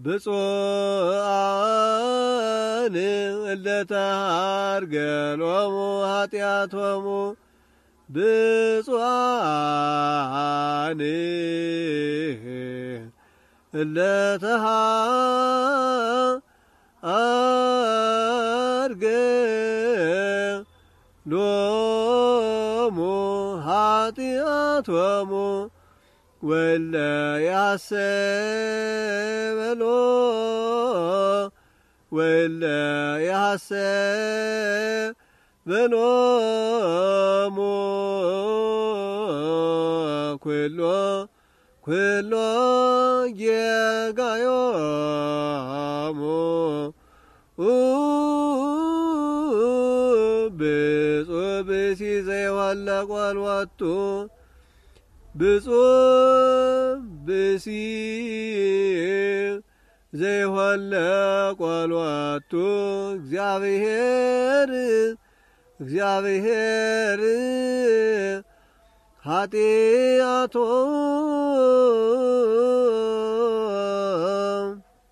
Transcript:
ብፁዓን እለተሃርገሎሙ ኃጢአቶሙ ብፁዓን እለተሃርገሎሙ ኃጢአቶሙ ወለ ያሰበሎ ወለ ያሰበሎሙ ኩሎ ጌጋዮሙ ብፁዕ ብእሲ ዘይወለቆ አልወቱ ብፁዕ ብእሲ ዘይወለቆ አልወቱ እግዚአብሔር ኃጢአቶ